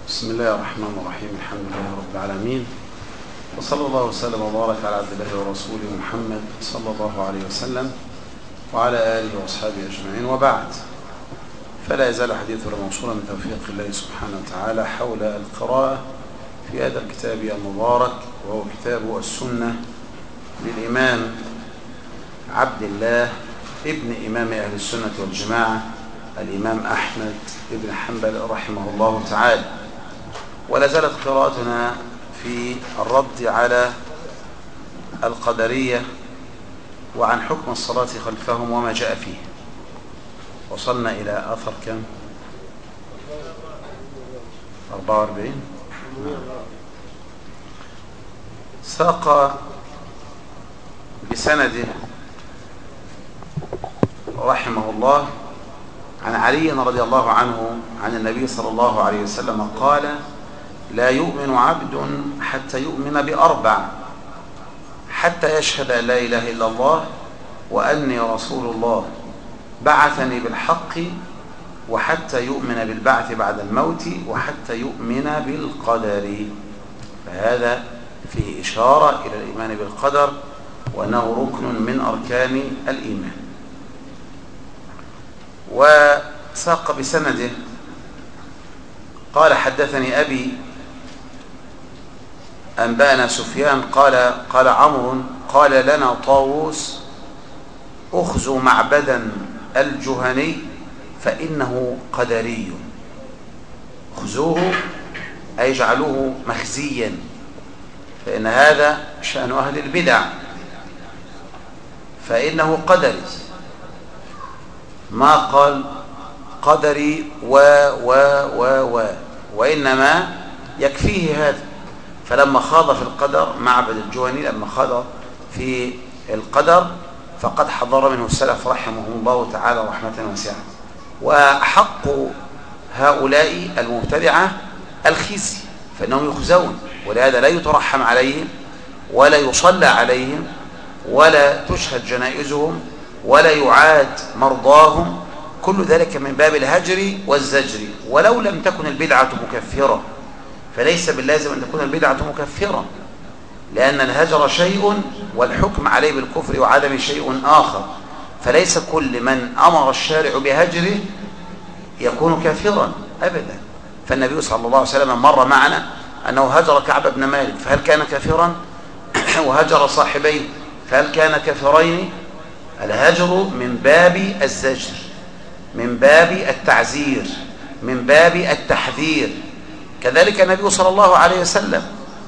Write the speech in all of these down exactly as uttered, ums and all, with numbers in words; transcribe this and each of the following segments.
بسم الله الرحمن الرحيم. الحمد لله رب العالمين، وصلى الله وسلم وبارك على عبد الله ورسوله محمد صلى الله عليه وسلم وعلى آله وأصحابه أجمعين، وبعد، فلا يزال حديثنا موصولا من توفيق الله سبحانه وتعالى حول القراءة في هذا الكتاب المبارك، وهو كتاب السنة للإمام عبد الله ابن إمام أهل السنة والجماعة الإمام أحمد بن حنبل رحمه الله تعالى. ولا زالت قراءتنا في الرد على القدرية وعن حكم الصلاة خلفهم وما جاء فيه. وصلنا إلى أثر كم؟ أربعة وأربعين. ساق بسنده رحمه الله عن علي رضي الله عنه عن النبي صلى الله عليه وسلم قال: لا يؤمن عبد حتى يؤمن بأربع: حتى يشهد أن لا إله إلا الله وأني رسول الله، بعثني بالحق، وحتى يؤمن بالبعث بعد الموت، وحتى يؤمن بالقدر. فهذا فيه إشارة إلى الإيمان بالقدر، وأنه ركن من أركان الإيمان. وساق بسنده قال: حدثني أبي أنبأنا سفيان قال قال عمرو قال لنا طاووس: أخذوا معبدا الجهني فإنه قدري. خذوه أي اجعلوه مخزيا، فإن هذا شأن أهل البدع، فإنه قدري. ما قال قدري و و و و وإنما يكفيه هذا. فلما خاض في القدر معبد الجهني، لما خاض في القدر فقد حضر منه السلف رحمهم الله تعالى رحمة واسعة. وحق هؤلاء المبتدعة الخزي، فإنهم يخزون، ولهذا لا يترحم عليهم ولا يصلى عليهم ولا تشهد جنائزهم ولا يعاد مرضاهم. كل ذلك من باب الهجر والزجر. ولو لم تكن البدعة مكفرة، فليس باللازم أن تكون البدعة مكفرة، لأن الهجر شيء والحكم عليه بالكفر وعدم شيء آخر. فليس كل من أمر الشارع بهجره يكون كافرا أبدا. فالنبي صلى الله عليه وسلم مر معنا أنه هجر كعب بن مالك، فهل كان كافرا؟ وهجر صاحبيه، فهل كان كافرين؟ الهجر من باب الزجر، من باب التعزير، من باب التحذير. كذلك النبي صلى الله عليه وسلم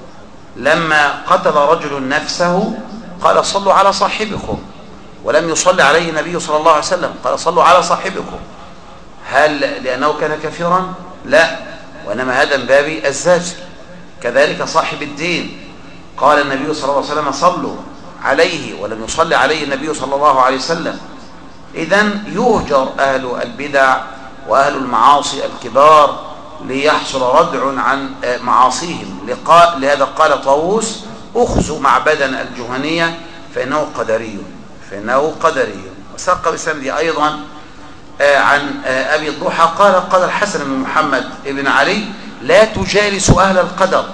لما قتل رجل نفسه قال: صلوا على صاحبكم، ولم يصلي عليه النبي صلى الله عليه وسلم، قال: صلوا على صاحبكم. هل لأنه كان كافرا؟ لا، وإنما هذا من باب الزجر. كذلك صاحب الدين قال النبي صلى الله عليه وسلم: صلوا عليه، ولم يصلي عليه النبي صلى الله عليه وسلم. إذن يهجر أهل البدع وأهل المعاصي الكبار ليحصل ردع عن معاصيهم. لهذا قال طاووس: أخذوا معبدا الجهنية فإنه قدري، فإنه قدري. وساق بسنده أيضا عن أبي الضحى قال: قال الحسن بن محمد بن علي: لا تجالسوا أهل القدر،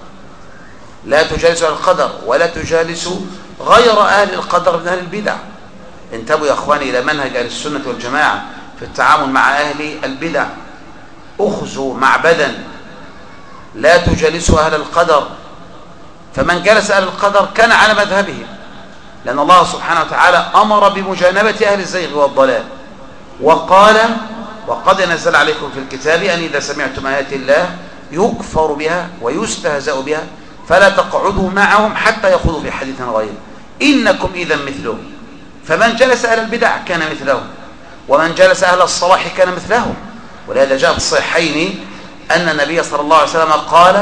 لا تجالسوا أهل القدر ولا تجالسوا غير أهل القدر من أهل البدع. انتبهوا يا أخواني إلى منهج أهل السنة والجماعة في التعامل مع أهل البدع. أخذوا معبدا، لا تجالسوا أهل القدر. فمن جلس أهل القدر كان على مذهبهم، لأن الله سبحانه وتعالى أمر بمجانبة أهل الزيغ والضلال، وقال: وقد نزل عليكم في الكتاب أن إذا سمعتم آيات الله يكفر بها ويستهزأ بها فلا تقعدوا معهم حتى يخوضوا في حديث غيره إنكم إذا مثلهم. فمن جلس أهل البدع كان مثلهم، ومن جلس أهل الصلاح كان مثلهم. ولهذا جاء في الصحيحين أن النبي صلى الله عليه وسلم قال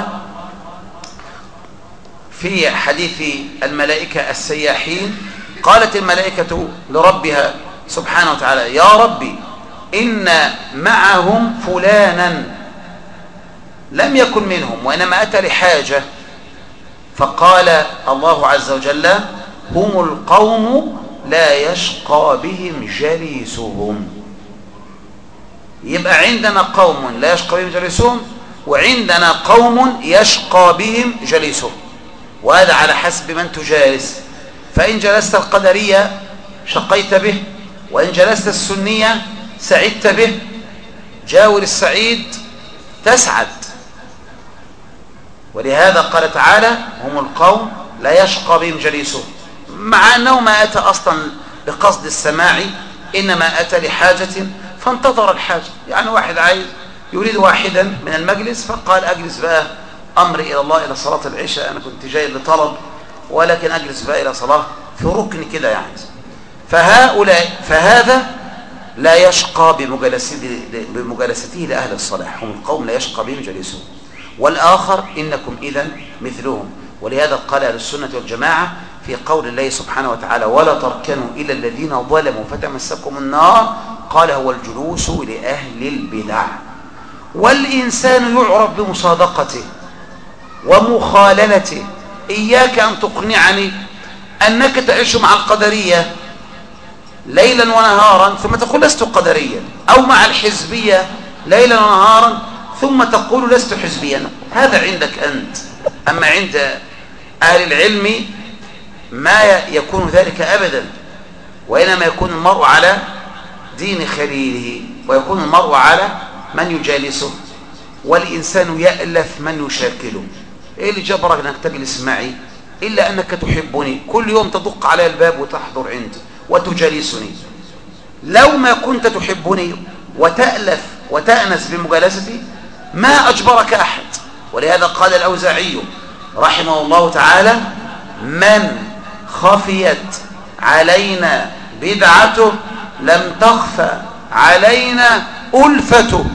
في حديث الملائكة السياحين: قالت الملائكة لربها سبحانه وتعالى: يا ربي إن معهم فلانا لم يكن منهم وإنما أتى لحاجة. فقال الله عز وجل: هم القوم لا يشقى بهم جليسهم. يبقى عندنا قوم لا يشقى بهم جليسهم، وعندنا قوم يشقى بهم جليسهم، وهذا على حسب من تجالس. فإن جلست القدرية شقيت به، وإن جلست السنية سعدت به. جاور السعيد تسعد. ولهذا قال تعالى هم القوم لا يشقى بهم جليسهم، مع أنه ما أتى أصلا بقصد السماع، إنما أتى لحاجة فانتظر الحاجة. يعني واحد عايز يريد واحدا من المجلس فقال أجلس بقى، أمري إلى الله إلى صلاة العشاء، أنا كنت جاي لطلب ولكن أجلس بقى إلى صلاة في ركن كده يعني. فهؤلاء فهذا لا يشقى بمجالسته, بمجالسته لأهل الصلاح، هم القوم لا يشقى بهم جليسهم. والآخر إنكم إذن مثلهم. ولهذا قال أهل السنة والجماعة في قول الله سبحانه وتعالى ولا تركنوا إلى الذين ظلموا فتمسكم النار، قال هو الجلوس لأهل البدع. والإنسان يعرف بمصادقته ومخاللته. إياك أن تقنعني أنك تعيش مع القدرية ليلا ونهارا ثم تقول لست قدريا، أو مع الحزبية ليلا ونهارا ثم تقول لست حزبيا. هذا عندك أنت، أما عند أهل العلم ما يكون ذلك أبدا، وإنما يكون المرء على دين خليله، ويكون المرء على من يجالسه، والإنسان يألف من يشاكله. إيه اللي جبرك أنك تجلس معي إلا أنك تحبني، كل يوم تدق على الباب وتحضر عندي وتجالسني. لو ما كنت تحبني وتألف وتأنس بمجالستي ما أجبرك أحد. ولهذا قال الأوزاعي رحمه الله تعالى من خفيت علينا بدعته لم تخفى علينا ألفته.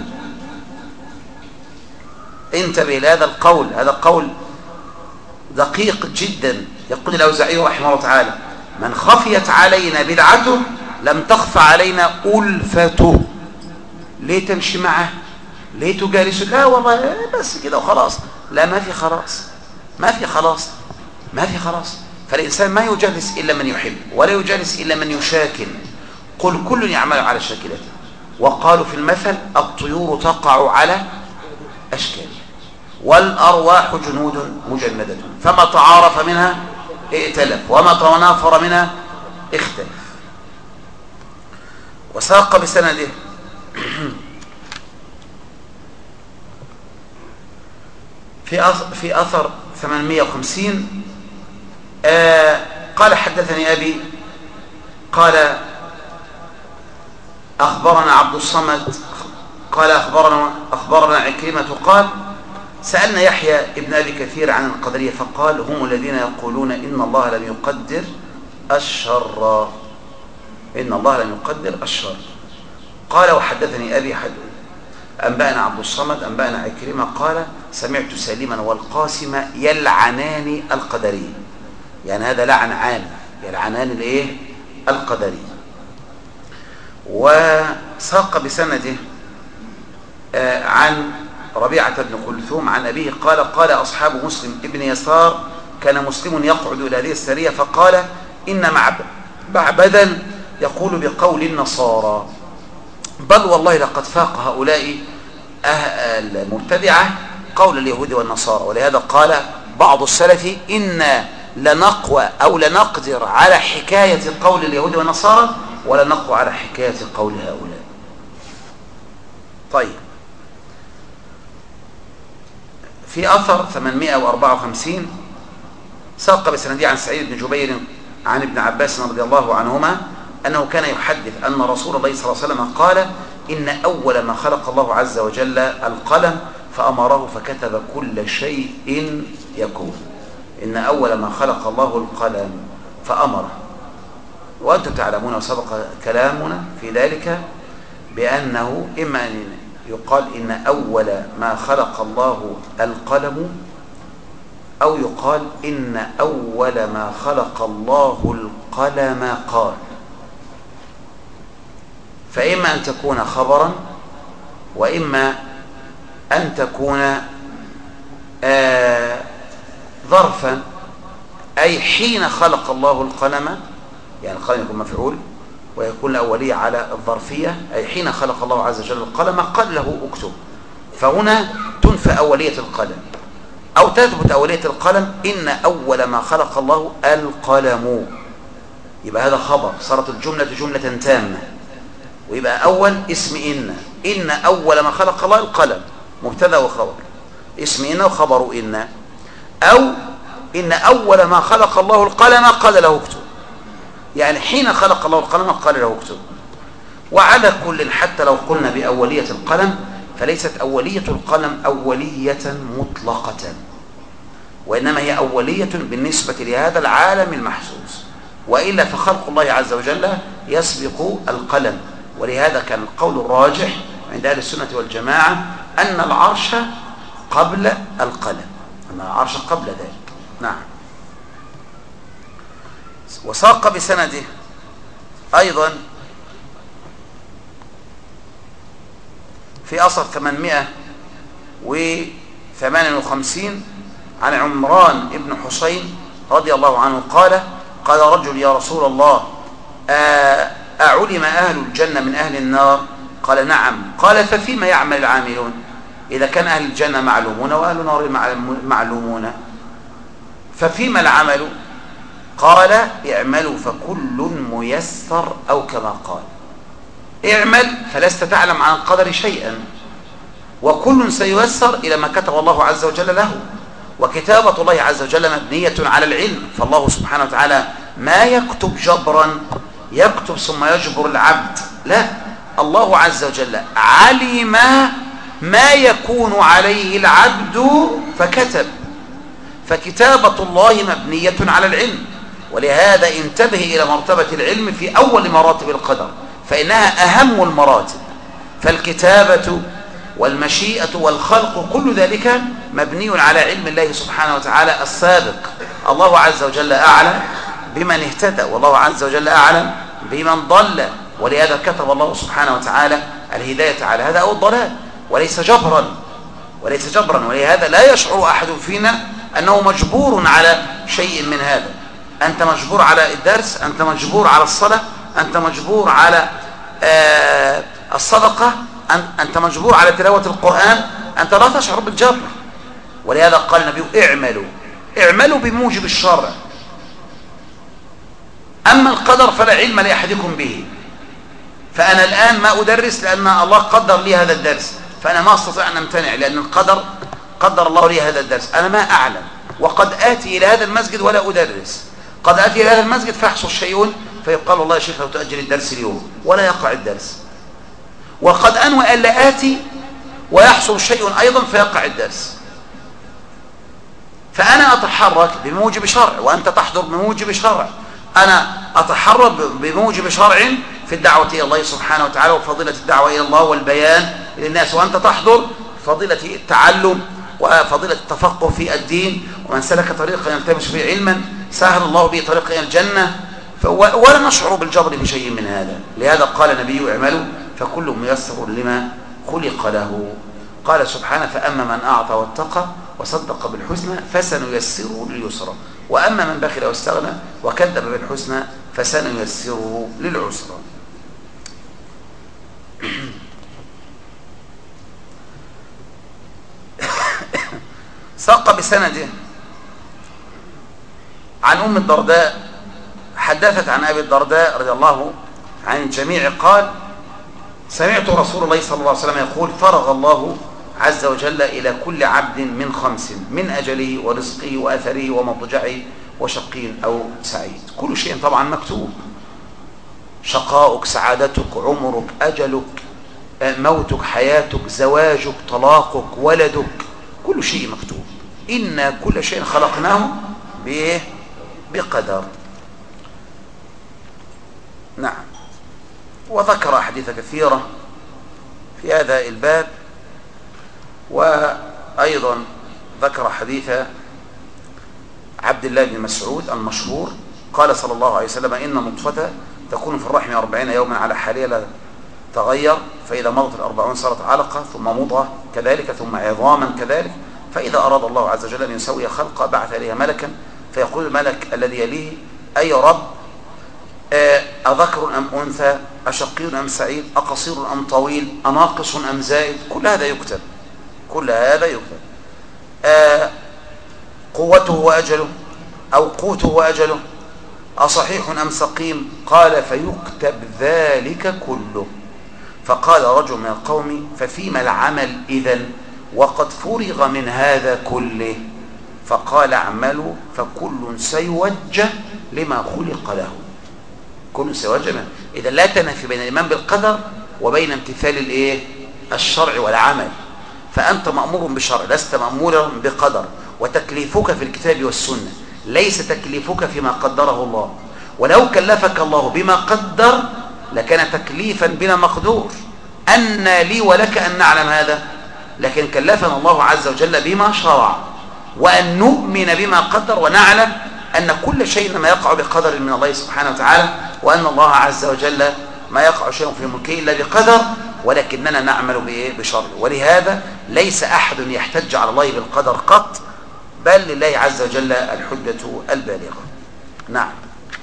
انتبه لهذا القول، هذا القول دقيق جدا. يقول الأوزاعي رحمه الله تعالى من خفيت علينا بدعته لم تخفى علينا ألفته. ليه تمشي معه؟ ليه تجالسه؟ لا والله بس كده وخلاص. لا، ما في خلاص، ما في خلاص، ما في خلاص. فالإنسان ما يجالس إلا من يحب، ولا يجالس إلا من يشاكل. قل كل يعمل على شاكلته. وقالوا في المثل الطيور تقع على أشكالها والأرواح جنود مجندة، فما تعارف منها ائتلف وما تنافر منها اختلف. وساق بسنده في في أثر ثمانمائة وخمسين آه قال حدثني أبي قال أخبرنا عبد الصمد قال أخبرنا, أخبرنا عكرمة قال سألنا يحيى ابن أبي كثير عن القدرية فقال هم الذين يقولون إن الله لم يقدر الشر، إن الله لم يقدر الشر. قال وحدثني أبي حد أنبأنا عبد الصمد أنبأنا عكرمة قال سمعت سليما والقاسم يلعنان القدرية. يعني هذا لعن عام، يلعنان الايه؟ القدرية. وساق بسنده آه عن ربيعة بن كلثوم عن أبيه قال قال أصحاب مسلم ابن يسار كان مسلم يقعد إلى هذه السرية فقال إن معبدا يقول بقول النصارى، بل والله لقد فاق هؤلاء المبتدعة قول اليهود والنصارى. ولهذا قال بعض السلف إن لنقوى أو لنقدر على حكاية قول اليهود والنصارى ولا نقوى على حكاية قول هؤلاء. طيب، في أثر ثمانمائة وأربعة وخمسين ساق بسندي عن سعيد بن جبير عن ابن عباس رضي الله عنهما أنه كان يحدث أن رسول الله صلى الله عليه وسلم قال إن أول ما خلق الله عز وجل القلم فأمره فكتب كل شيء يكون. إن أول ما خلق الله القلم فأمره. وأنتم تعلمون وسبق كلامنا في ذلك بأنه إما أن يقال إن أول ما خلق الله القلم أو يقال إن أول ما خلق الله القلم قال. فإما أن تكون خبرا وإما أن تكون آه ظرفا، أي حين خلق الله القلم، يعني القلم يكون مفعول ويكون الأولية على الظرفية، أي حين خلق الله عز وجل القلم قال له اكتب. فهنا تنفى أولية القلم أو تثبت أولية القلم. إن أول ما خلق الله القلم، يبقى هذا خبر، صارت الجملة جملة تامة، ويبقى أول اسم إن. إن أول ما خلق الله القلم، مبتدأ وخبر، اسم إن وخبر إن. أو إن أول ما خلق الله القلم قال له اكتب، يعني حين خلق الله القلم قال له اكتب. وعلى كل، حتى لو قلنا بأولية القلم فليست أولية القلم أولية مطلقة، وإنما هي أولية بالنسبة لهذا العالم المحسوس، وإلا فخلق الله عز وجل يسبق القلم. ولهذا كان القول الراجح عند أهل السنة والجماعة أن العرش قبل القلم، أن العرش قبل ذلك. نعم. وساق بسنده أيضا في أثر ثمانمائة وثمانية وخمسين عن عمران بن حسين رضي الله عنه قال: قال رجل: يا رسول الله، أعلم أهل الجنة من أهل النار؟ قال: نعم. قال: ففيما يعمل العاملون؟ إذا كان أهل الجنة معلومون وأهل النار معلومون، ففيما العمل؟ قال: اعملوا فكل ميسر، أو كما قال: اعمل فلست تعلم عن القدر شيئا، وكل سييسر إلى ما كتب الله عز وجل له. وكتابة الله عز وجل مبنية على العلم، فالله سبحانه وتعالى ما يكتب جبرا يكتب ثم يجبر العبد، لا، الله عز وجل علم ما يكون عليه العبد فكتب. فكتابة الله مبنية على العلم، ولهذا انتبه إلى مرتبة العلم في أول مراتب القدر، فإنها أهم المراتب. فالكتابة والمشيئة والخلق كل ذلك مبني على علم الله سبحانه وتعالى السابق. الله عز وجل أعلم بمن اهتدى، والله عز وجل أعلم بمن ضل، ولهذا كتب الله سبحانه وتعالى الهداية على هذا أو الضلال، وليس جبرا وليس جبرا ولهذا لا يشعر أحد فينا أنه مجبور على شيء من هذا. أنت مجبور على الدرس، أنت مجبور على الصلاة، أنت مجبور على آه الصدقة، أنت مجبور على تلاوة القرآن، أنت لا تشعر بالجبر. ولهذا قال النبي: اعملوا اعملوا بموجب الشرع. أما القدر فلا علم لأحدكم به. فأنا الآن ما أدرس لأن الله قدر لي هذا الدرس، فأنا ما أستطيع أن أمتنع لأن القدر قدر الله لي هذا الدرس. أنا ما أعلم، وقد آتي إلى هذا المسجد ولا أدرس، قد آتي إلى هذا المسجد فيحصل شيء فيقال: الله يا شيخ لو تأجل الدرس اليوم، ولا يقع الدرس. وقد أنوى ألا آتي ويحصل شيء أيضا فيقع الدرس. فأنا أتحرك بموجب شرع، وأنت تحضر بموجب شرع. أنا أتحرك بموجب شرع في الدعوة إلى الله سبحانه وتعالى وفضيلة الدعوة إلى الله والبيان للناس، وأنت تحضر فضيلة التعلم وفضيلة التفقه في الدين. ومن سلك طريقا يلتمس فيه علما سهل الله به طريقا إلى الجنة. ولا نشعر بالجبر في شيء من هذا. لهذا قال النبي: اعملوا فكل ميسر لما خلق له. قال سبحانه: فأما من أعطى واتقى وصدق بالحسنى فسنيسره لليسرى، وأما من بخل واستغنى وكذب بالحسنى فسنيسره للعسرى. ساق بسنده عن أم الدرداء حدثت عن أبي الدرداء رضي الله عن الجميع قال: سمعت رسول الله صلى الله عليه وسلم يقول: فرغ الله عز وجل إلى كل عبد من خمس: من أجله ورزقه وأثره ومضجعه وشقي أو سعيد. كل شيء طبعا مكتوب، شقاؤك، سعادتك، عمرك، أجلك، موتك، حياتك، زواجك، طلاقك، ولدك، كل شيء مكتوب. إن كل شيء خلقناه بقدر. نعم. وذكر أحاديث كثيرة في هذا الباب، وأيضا ذكر حديث عبد الله بن مسعود المشهور قال صلى الله عليه وسلم: إن النطفة تكون في الرحم أربعين يوما على حالها لا تغير، فإذا مضت الأربعون صارت علقة، ثم مضغة كذلك، ثم عظاما كذلك، فإذا أراد الله عز وجل أن يسوي خلقه بعث إليها ملكا، فيقول الملك الذي يليه: أي رب، أذكر أم أنثى، أشقي أم سعيد، أقصير أم طويل، أناقص أم زائد؟ كل هذا يكتب. كل هذا يكتب. آه قوته وأجله أو قوته وأجله أصحيح أم سقيم؟ قال فيكتب ذلك كله. فقال رجل من القوم ففيما العمل إذن وقد فرغ من هذا كله؟ فقال اعملوا فكل سيوجه لما خلق له. كل سيوجه. إذا لا تنافي بين الإيمان بالقدر وبين امتثال الايه الشرع والعمل. فأنت مأمور بشرع، لست مأمورا بقدر، وتكليفك في الكتاب والسنة، ليس تكليفك فيما قدره الله. ولو كلفك الله بما قدر لكان تكليفا بلا مقدور. أن لي ولك أن نعلم هذا؟ لكن كلفنا الله عز وجل بما شرع، وأن نؤمن بما قدر ونعلم أن كل شيء ما يقع بقدر من الله سبحانه وتعالى، وأن الله عز وجل ما يقع شيء في ملكه إلا بقدر، ولكننا نعمل بإيه؟ بشرع. ولهذا ليس أحد يحتج على الله بالقدر قط، بل لله عز وجل الحجة البالغة. نعم.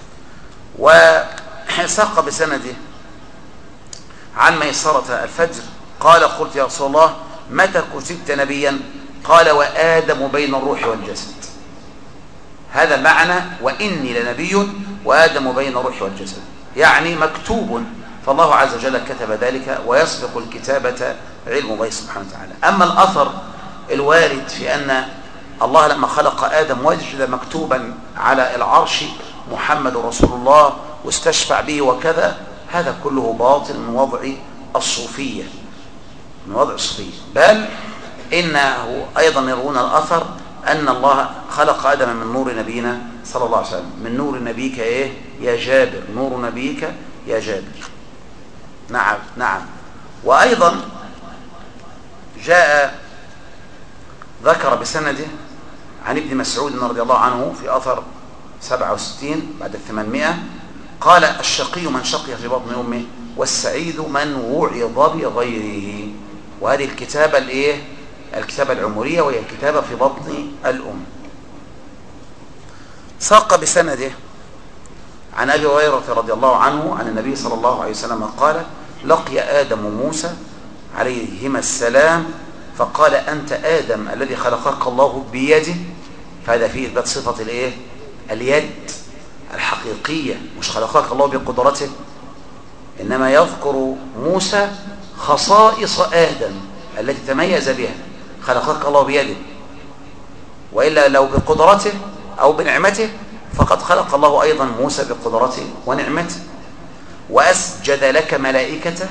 وساق بسنده عن ميسرة الفجر قال قلت يا رسول الله متى كتبت نبيا؟ قال وآدم بين الروح والجسد. هذا معنى وإني لنبي وآدم بين الروح والجسد، يعني مكتوب، فالله عز وجل كتب ذلك ويسبق الكتابة علم الله سبحانه وتعالى. أما الأثر الوارد في أن الله لما خلق آدم وجد مكتوبا على العرش محمد رسول الله واستشفع به وكذا، هذا كله باطل من وضع الصوفية، من وضع الصوفية. بل إنه أيضا يرون الأثر أن الله خلق آدم من نور نبينا صلى الله عليه وسلم. من نور نبيك إيه يا جابر؟ نور نبيك يا جابر. نعم نعم. وأيضا جاء ذكر بسنده عن ابن مسعود رضي الله عنه في أثر سبعة وستين بعد الثمانمائة قال الشقي من شقي في بطن أمه والسعيد من وعظ بغيره. وهذه الكتابة الإيه؟ الكتابة العمرية، وهي الكتابة في بطن الأم. ساق بسنده عن أبي هريرة رضي الله عنه عن النبي صلى الله عليه وسلم قال لقي آدم موسى عليهما السلام فقال أنت آدم الذي خلقك الله بيده. فهذا فيه إثبات صفة الإيه؟ اليد الحقيقية، مش خلقك الله بقدرته، إنما يذكر موسى خصائص آدم التي تميز بها، خلقك الله بيده، وإلا لو بقدرته أو بنعمته فقد خلق الله أيضا موسى بقدرته ونعمته. وأسجد لك ملائكته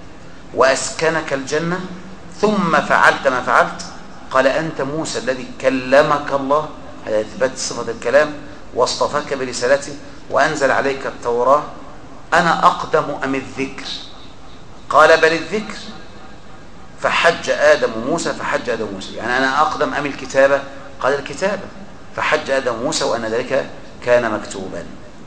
وأسكنك الجنة ثم فعلت ما فعلت. قال أنت موسى الذي كلمك الله، هذا إثبات صفة الكلام، واصطفاك برسالته وأنزل عليك التوراة. أنا أقدم أم الذكر؟ قال بل الذكر. فحج آدم موسى فحج آدم موسى، يعني أنا أقدم أم الكتابة؟ قال الكتابة. فحج آدم موسى وأن ذلك كان مكتوبا.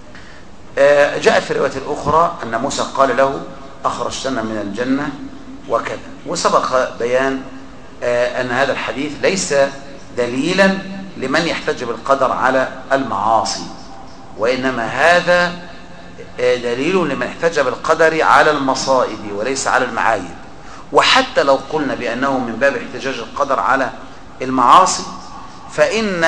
جاء في الرواية الأخرى أن موسى قال له أخرجتنا من الجنة وكذا. وسبق بيان أن هذا الحديث ليس دليلا لمن يحتج بالقدر على المعاصي، وإنما هذا دليل لمن احتج بالقدر على المصائب وليس على المعايب. وحتى لو قلنا بأنه من باب احتجاج القدر على المعاصي، فإن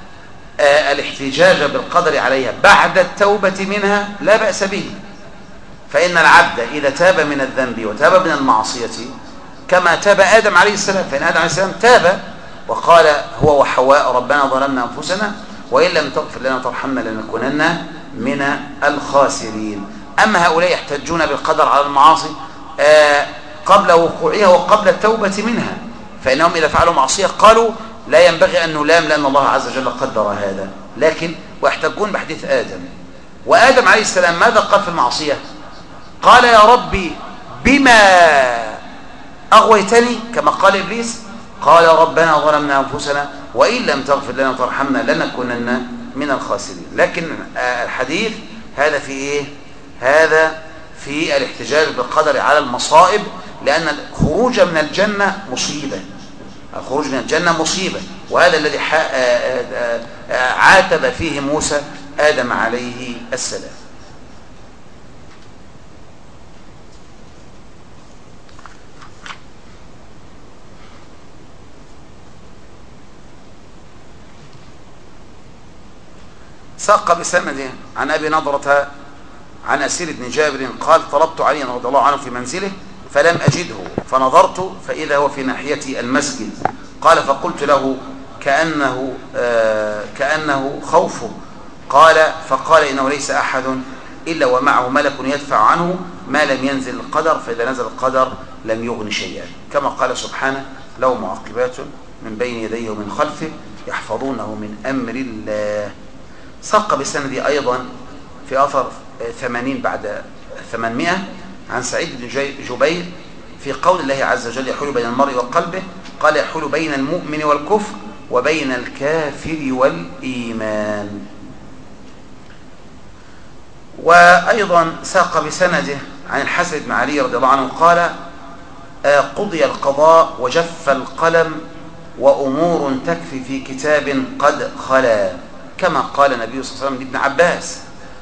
الاحتجاج بالقدر عليها بعد التوبة منها لا بأس به. فإن العبد إذا تاب من الذنب وتاب من المعصية كما تاب آدم عليه السلام، فإن آدم عليه السلام تاب وقال هو وحواء ربنا ظلمنا أنفسنا وإن لم تغفر لنا وترحمنا لنكونن من الخاسرين. أما هؤلاء يحتجون بالقدر على المعاصي قبل وقوعها وقبل التوبة منها، فإنهم إذا فعلوا معصية قالوا لا ينبغي أن نلام لأن الله عز وجل قدر هذا، لكن ويحتجون بحديث آدم. وآدم عليه السلام ماذا قال في المعصية؟ قال يا ربي بما أغويتني كما قال إبليس، قال ربنا ظلمنا أنفسنا وإن لم تغفر لنا وترحمنا لنكونن من الخاسرين. لكن الحديث هذا في إيه؟ هذا في الاحتجاج بالقدر على المصائب، لأن الخروج من الجنة مصيبة، الخروج من الجنة مصيبة، وهذا الذي عاتب فيه موسى آدم عليه السلام. ساق بسنده عن أبي نضرة عن أسير بن جابر قال طلبت علي رضي الله عنه في منزله فلم أجده فنظرت فإذا هو في ناحية المسجد. قال فقلت له كأنه, آه كأنه خوف. قال فقال إنه ليس أحد إلا ومعه ملك يدفع عنه ما لم ينزل القدر، فإذا نزل القدر لم يغن شيئا، كما قال سبحانه له معقبات من بين يديه ومن خلفه يحفظونه من أمر الله. ساق بسندي أيضا في أثر ثمانين بعد ثمانمائة عن سعيد بن جبير في قول الله عز وجل يحول بين المرء وقلبه، قال يحول بين المؤمن والكفر وبين الكافر والإيمان. وأيضا ساق بسنده عن الحسن بن علي رضي الله عنه قال قضي القضاء وجف القلم وأمور تكفي في كتاب قد خلا، كما قال النبي صلى الله عليه وسلم لابن عباس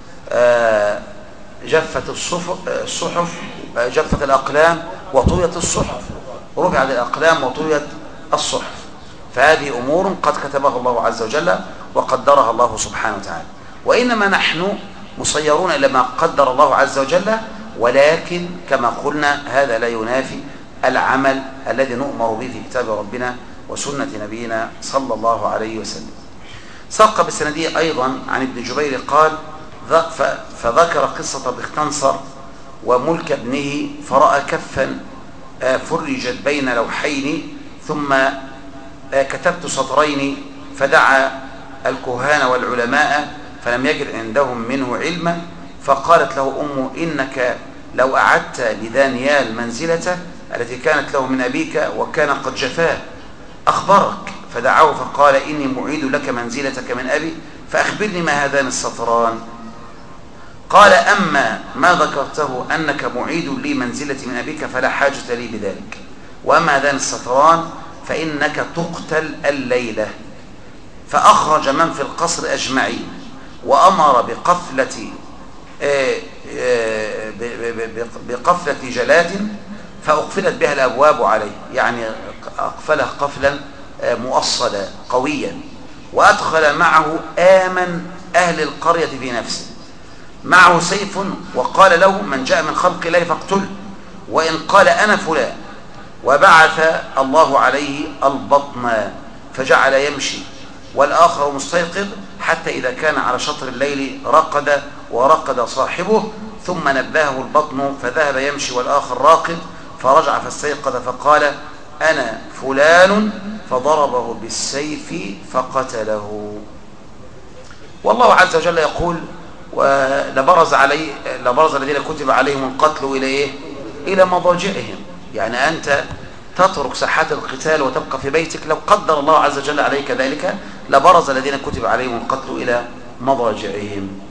جفت الصحف جفت الأقلام وطويت الصحف، رفعت الأقلام وطويت الصحف. فهذه أمور قد كتبها الله عز وجل وقدرها الله سبحانه وتعالى، وإنما نحن مسيرون إلى ما قدر الله عز وجل، ولكن كما قلنا هذا لا ينافي العمل الذي نؤمر به في كتاب ربنا وسنة نبينا صلى الله عليه وسلم. ساق بسندية أيضا عن ابن جبير قال فذكر قصة بختنصر وملك ابنه فرأى كفا فرجت بين لوحين ثم كتبت سطرين فدعا الكهان والعلماء فلم يجد عندهم منه علما، فقالت له أمه إنك لو أعدت لدانيال منزلته التي كانت له من أبيك وكان قد جفاه أخبرك، فدعاه فقال إني معيد لك منزلتك من أبي فأخبرني ما هذان السطران. قال أما ما ذكرته أنك معيد لي منزلتي من أبيك فلا حاجة لي بذلك، وأما هذان السطران فإنك تقتل الليلة. فأخرج من في القصر أجمعين وأمر بقفلة بقفلة جلاد فأقفلت بها الأبواب عليه، يعني أقفلها قفلا مؤصلا قويا، وأدخل معه آمن أهل القرية في نفسه معه سيف وقال له من جاء من خلق الله فاقتله وإن قال أنا فلان، وبعث الله عليه البطن فجعل يمشي والآخر مستيقظ حتى إذا كان على شطر الليل رقد ورقد صاحبه ثم نبهه البطن فذهب يمشي والآخر راقد فرجع فاستيقظ فقال أنا فلان فضربه بالسيف فقتله. والله عز وجل يقول ولبرز عليه لبرز الذين كتب عليهم القتل إلى إيه؟ إلى مضاجعهم، يعني أنت تترك ساحات القتال وتبقى في بيتك، لو قدر الله عز وجل عليك ذلك لبرز الذين كتب عليهم القتل إلى مضاجعهم.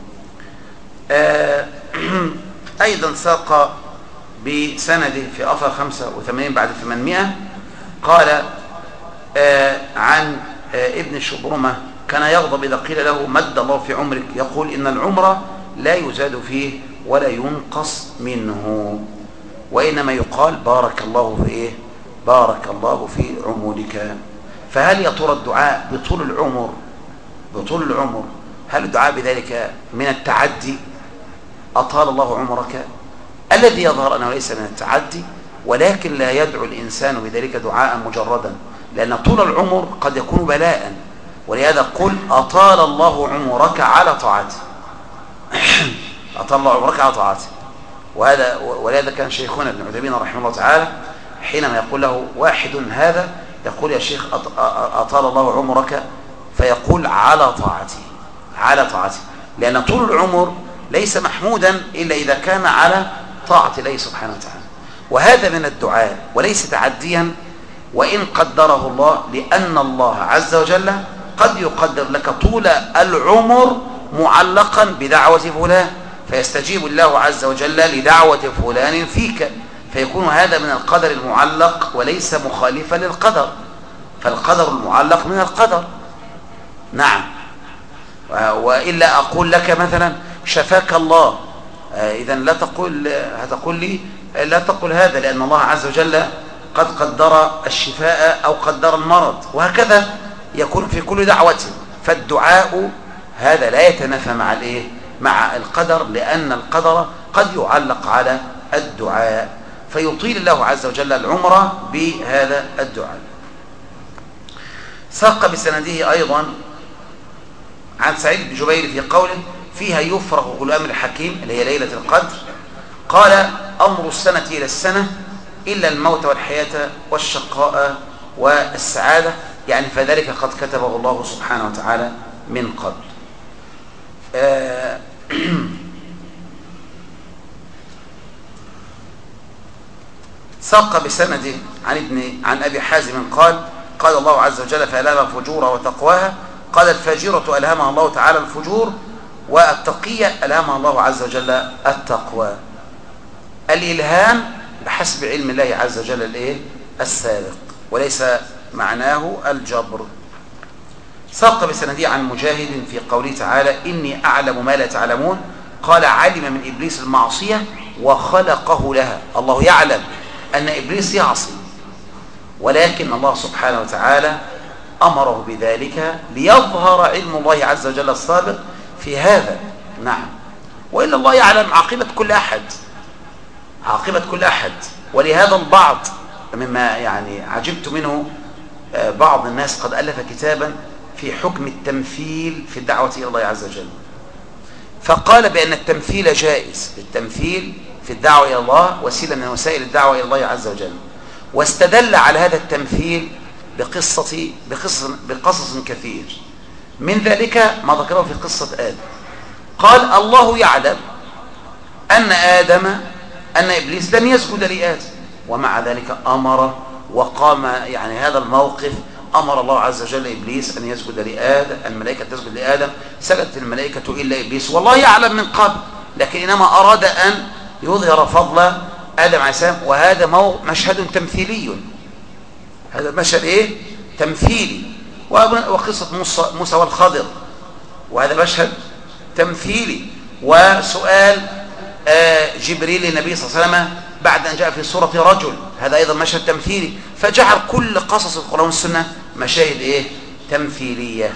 أيضا ساق بسنده في أثر خمسة وثمانين بعد ثمانمائة قال عن ابن شبرمة كان يغضب إذا قيل له مد الله في عمرك، يقول إن العمر لا يزاد فيه ولا ينقص منه، وإنما يقال بارك الله في إيه؟ بارك الله في عمرك. فهل يا ترى الدعاء بطول العمر بطول العمر هل الدعاء بذلك من التعدي؟ أطال الله عمرك، الذي يظهر أنه ليس من التعدي، ولكن لا يدعو الإنسان بذلك دعاء مجردا، لأن طول العمر قد يكون بلاء، ولهذا قل أطال الله عمرك على طاعته أطال الله عمرك على طاعته. وهذا ولهذا كان شيخنا ابن عثيمين رحمه الله تعالى حينما يقول له واحد هذا يقول يا شيخ أطال الله عمرك، فيقول على طاعته على طاعته، لأن طول العمر ليس محمودا إلا إذا كان على طاعة الله سبحانه وتعالى، وهذا من الدعاء وليس تعديا وإن قدره الله، لأن الله عز وجل قد يقدر لك طول العمر معلقا بدعوة فلان، فيستجيب الله عز وجل لدعوة فلان فيك، فيكون هذا من القدر المعلق وليس مخالفا للقدر، فالقدر المعلق من القدر. نعم، وإلا أقول لك مثلا شفاك الله، إذا لا تقول هتقول لي لا تقول هذا، لأن الله عز وجل قد قدر الشفاء أو قدر المرض، وهكذا يكون في كل دعوة. فالدعاء هذا لا يتنافى مع الايه مع القدر، لأن القدر قد يعلق على الدعاء فيطيل الله عز وجل العمر بهذا الدعاء. ساق بسنده أيضا عن سعيد بن جبير في قوله فيها يفرغ كل أمر حكيم، اللي هي ليلة القدر. قال أمر السنة إلى السنة إلا الموت والحياة والشقاء والسعادة، يعني فذلك قد كتبه الله سبحانه وتعالى من قبل. آه ساق بسنده عن ابن عن أبي حازم قال قال الله عز وجل فألهمها فجورها وتقواها. قال الفاجرة ألهمها الله تعالى الفجور، والتقية ألهمها الله عز وجل التقوى. الإلهام بحسب علم الله عز وجل الايه السابق، وليس معناه الجبر. ساق بسنده عن مجاهد في قوله تعالى إني أعلم ما لا تعلمون. قال علم من إبليس المعصية وخلقه لها. الله يعلم أن إبليس يعصي، ولكن الله سبحانه وتعالى أمره بذلك ليظهر علم الله عز وجل السابق في هذا. نعم، وإلا الله يعلم عاقبة كل أحد، عاقبة كل أحد. ولهذا البعض مما يعني عجبت منه بعض الناس قد ألف كتابا في حكم التمثيل في الدعوة إلى الله عز وجل، فقال بأن التمثيل جائز، التمثيل في الدعوة إلى الله وسيلة من وسائل الدعوة إلى الله عز وجل، واستدل على هذا التمثيل بقصة بقصص, بقصص كثير، من ذلك ما ذكره في قصة آدم. قال الله يعلم أن آدم أن إبليس لم يسجد لآدم، ومع ذلك أمر وقام يعني هذا الموقف، أمر الله عز وجل إبليس أن يسجد لآدم، الملائكة تسجد لآدم، سجدت الملائكة إلا إبليس، والله يعلم من قبل، لكن إنما أراد أن يظهر فضل آدم عليه السلام. وهذا مشهد تمثيلي، هذا مشهد إيه؟ تمثيلي. وقصة موسى, موسى والخضر، وهذا مشهد تمثيلي. وسؤال جبريل للنبي صلى الله عليه وسلم بعد أن جاء في صورة رجل، هذا أيضا مشهد تمثيلي. فجعل كل قصص القرآن والسنة مشاهد إيه؟ تمثيلية،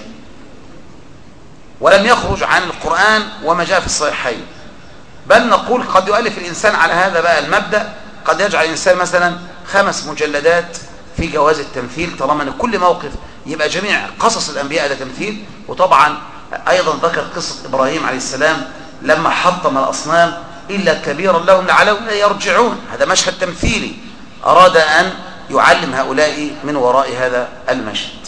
ولم يخرج عن القرآن وما جاء في الصحيحين. بل نقول قد يؤلف الإنسان على هذا بقى المبدأ، قد يجعل الإنسان مثلا خمس مجلدات في جواز التمثيل، طالما أن كل موقف يبقى جميع قصص الأنبياء ده تمثيل. وطبعا أيضا ذكر قصة إبراهيم عليه السلام لما حطم الأصنام إلا كبيرا لهم لعلهم يرجعون، هذا مشهد تمثيلي، أراد أن يعلم هؤلاء من وراء هذا المشهد.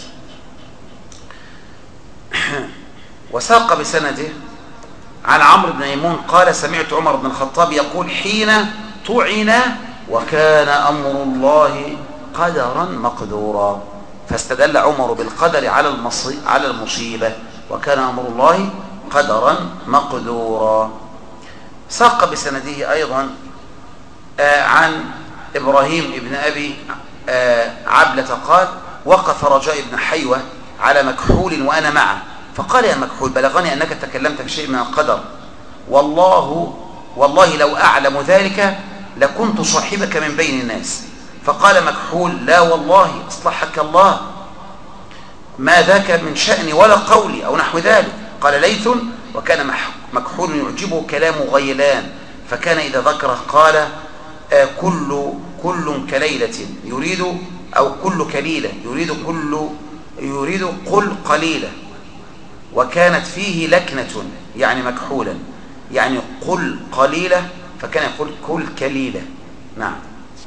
وساق بسنده عن عمرو بن ميمون قال سمعت عمر بن الخطاب يقول حين طعن وكان أمر الله قدرا مقدورا، فاستدل عمر بالقدر على على المصيبة، وكان أمر الله قدرا مقدورا. ساق بسنده أيضا آه عن إبراهيم ابن أبي آه عبلة قال وقف رجاء بن حيوة على مكحول وأنا معه، فقال يا مكحول بلغني أنك تكلمت في شيء من القدر، والله والله لو أعلم ذلك لكنت صاحبك من بين الناس. فقال مكحول لا والله أصلحك الله، ما ذاك من شأني ولا قولي أو نحو ذلك. قال ليث وكان مكحول يعجبه كلام غيلان، فكان إذا ذكره قال آه كل كل كليلة يريد أو كل كليلة يريد كل يريد قل قليلة، وكانت فيه لكنة يعني مكحولا يعني قل قليلة، فكان يقول كل كليلة. نعم.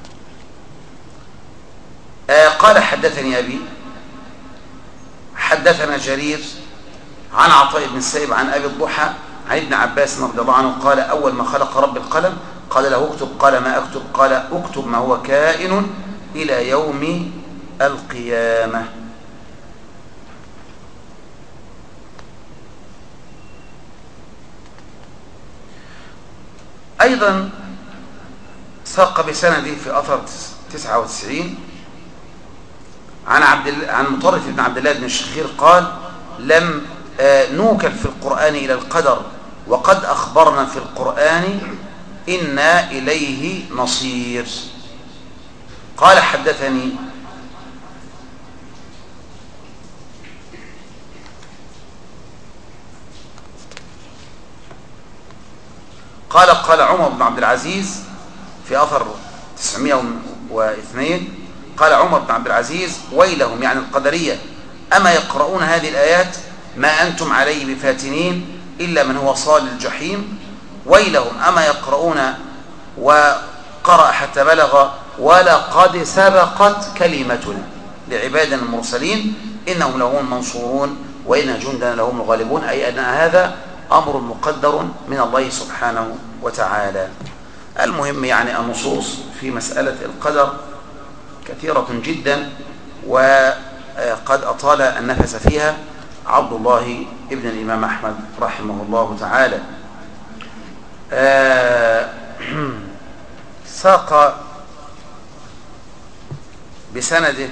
آه قال حدثني أبي حدثنا جرير عن عطاء بن السائب عن أبي الضحى عن ابن عباس رضي الله عنه قال أول ما خلق رب القلم قال له اكتب، قال ما أكتب؟ قال اكتب ما هو كائن إلى يوم القيامة. أيضا ساق بسنده في أثر تسعة وتسعين عن عبد عن مطرف بن عبد الله بن الشخير قال لم نوكل في القرآن إلى القدر وقد أخبرنا في القرآن إنا إليه نصير. قال حدثني قال قال عمر بن عبد العزيز في أثر تسعمائة واثنين، قال عمر بن عبد العزيز: ويلهم يعني القدرية، أما يقرؤون هذه الآيات ما أنتم عليه بفاتنين إلا من هو صال الجحيم. ويلهم أما يقرؤون، وقرأ حتى بلغ: ولقد سبقت كلمتنا لعبادنا المرسلين إنهم لهم المنصورون وإن جندنا لهم الغالبون، أي أن هذا أمر مقدر من الله سبحانه وتعالى. المهم يعني النصوص في مسألة القدر كثيرة جدا، وقد أطال النفس فيها عبد الله ابن الإمام أحمد رحمه الله تعالى. ساق بسنده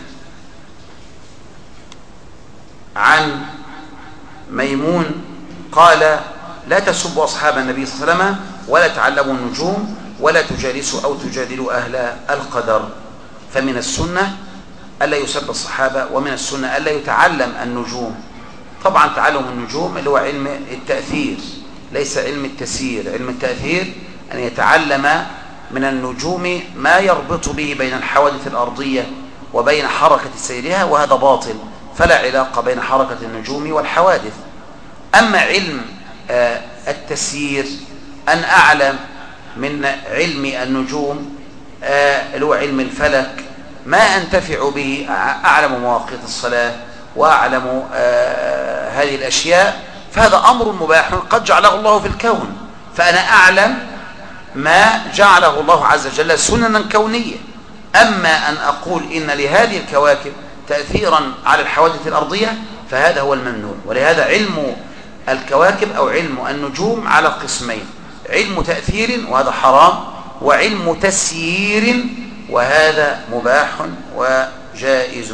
عن ميمون قال: لا تسبوا أصحاب النبي صلى الله عليه وسلم ولا تعلموا النجوم ولا تجالسوا أو تجادلوا أهل القدر. فمن السنة ألا يسب الصحابة، ومن السنة ألا يتعلم النجوم. طبعا تعلم النجوم اللي هو علم التأثير، ليس علم التسيير. علم التأثير أن يتعلم من النجوم ما يربط به بين الحوادث الأرضية وبين حركة سيرها، وهذا باطل، فلا علاقة بين حركة النجوم والحوادث. أما علم التسيير أن أعلم من علم النجوم اللي هو علم الفلك ما أنتفع به، أعلم مواقيت الصلاة وأعلم هذه الأشياء، فهذا أمر مباح قد جعله الله في الكون، فأنا أعلم ما جعله الله عز وجل سننا كونية. أما أن أقول إن لهذه الكواكب تأثيرا على الحوادث الأرضية فهذا هو الممنوع. ولهذا علم الكواكب أو علم النجوم على قسمين: علم تأثير وهذا حرام، وعلم تسيير وهذا مباح وجائز.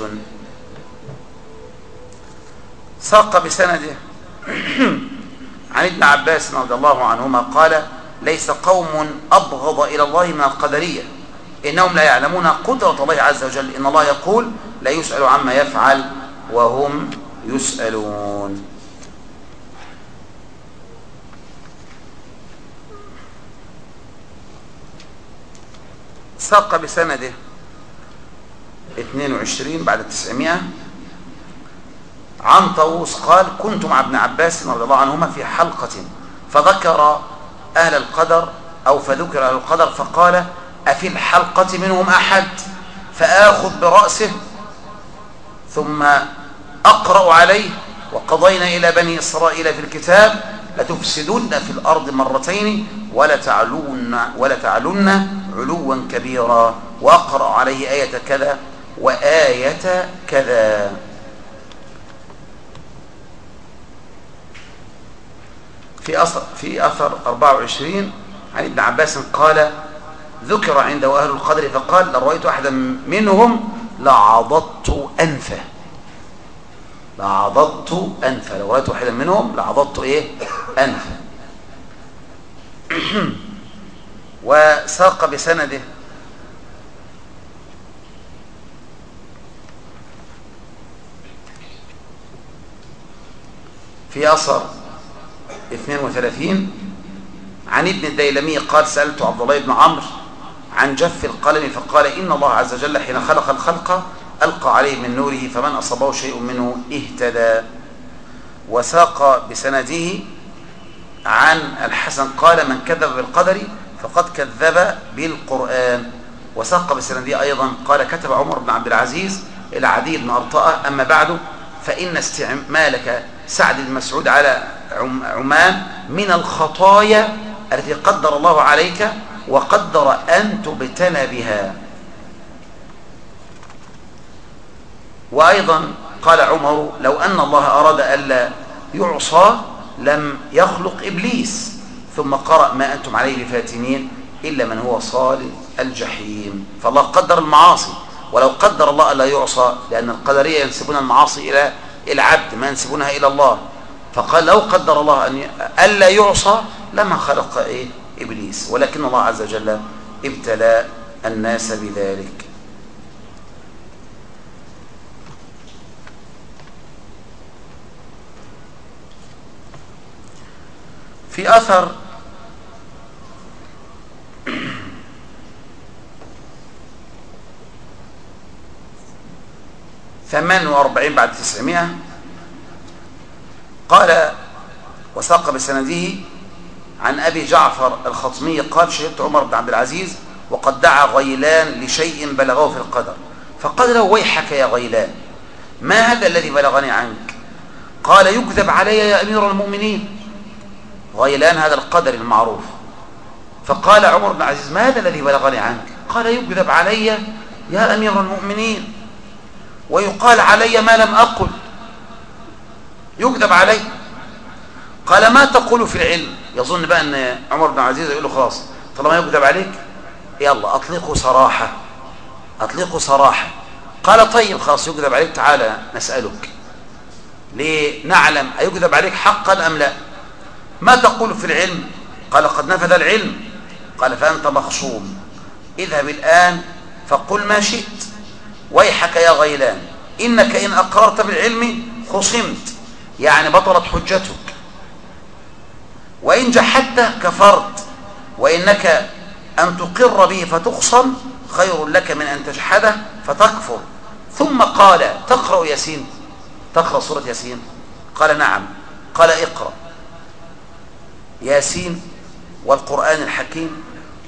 ساق بسنده عن ابن عباس رضي الله عنهما قال: ليس قوم أبغض إلى الله من القدرية، إنهم لا يعلمون قدرة الله عز وجل، إن الله يقول: لا يسأل عما يفعل وهم يسألون. ساق بسنده اثنين وعشرين بعد التسعمائة عن طاووس قال: كنت مع ابن عباس رضي الله عنهما في حلقة فذكر أهل القدر أو فذكر أهل القدر فقال: أفي الحلقة منهم أحد؟ فآخذ برأسه ثم أقرأ عليه: وقضينا إلى بني إسرائيل في الكتاب لتفسدن في الأرض مرتين ولتعلن ولتعلن علوا كبيرا، وأقرأ عليه آية كذا وآية كذا. في أثر, في أثر أربعة وعشرين عن ابن عباس قال: ذكر عنده أهل القدر فقال: لو رأيت أحدا منهم لعضضت أنفه. لعضضت أنفه، لو رأيت أحدا منهم لعضضت إيه؟ أنفه. وساق بسنده في أثر اثنين وثلاثين عن ابن الديلمي قال: سألت عبد الله بن عمرو عن جف القلم فقال: إن الله عز وجل حين خلق الخلق ألقى عليه من نوره فمن أصابه شيء منه اهتدى. وساق بسنده عن الحسن قال: من كذب بالقدر فقد كذب بالقرآن. وساق بسنده أيضا قال: كتب عمر بن عبد العزيز إلى عدي بن أرطاء: أما بعد فإن استعمالك سعد بن مسعود على عمان من الخطايا التي قدر الله عليك وقدر أن تبتلى بها. وأيضا قال عمر: لو أن الله أراد ألا يعصى لم يخلق إبليس. ثم قرأ: ما أنتم عليه بفاتنين إلا من هو صال الجحيم. فالله قدر المعاصي، ولو قدر الله ألا يعصى، لأن القدرية ينسبون المعاصي إلى العبد ما ينسبونها إلى الله، فقال لو قدر الله أن ألا يعصى لما خلق إيه؟ إبليس، ولكن الله عز وجل ابتلى الناس بذلك. في أثر ثمان وأربعين بعد تسعمائة قال وساق بسنده عن أبي جعفر الخطمي قال شهدت عمر بن عبد العزيز وقد دعا غيلان لشيء بلغه في القدر فقال له ويحك يا غيلان ما هذا الذي بلغني عنك؟ قال يكذب علي يا أمير المؤمنين. غيلان هذا القدر المعروف. فقال عمر بن عزيز ما هذا الذي بلغني عنك؟ قال يكذب علي يا أمير المؤمنين ويقال علي ما لم أقل، يكذب علي. قال ما تقول في العلم؟ يظن بقى أن عمر بن عزيز يقول له خلاص طالما يكذب عليك يلا أطلقه صراحة، أطلقه صراحة. قال طيب خلاص يكذب عليك تعالى نسألك لنعلم أيكذب عليك حقا أم لا. ما تقول في العلم؟ قال قد نفذ العلم. قال فأنت مخصوم، اذهب الآن فقل ما شئت. ويحك يا غيلان إنك إن أقررت بالعلم خصمت، يعني بطلت حجتك، وإن جحدت كفرت، وإنك أن تقر به فتخصم خير لك من أن تجحده فتكفر. ثم قال تقرأ ياسين؟ تقرأ سورة ياسين؟ قال نعم. قال اقرأ ياسين والقرآن الحكيم.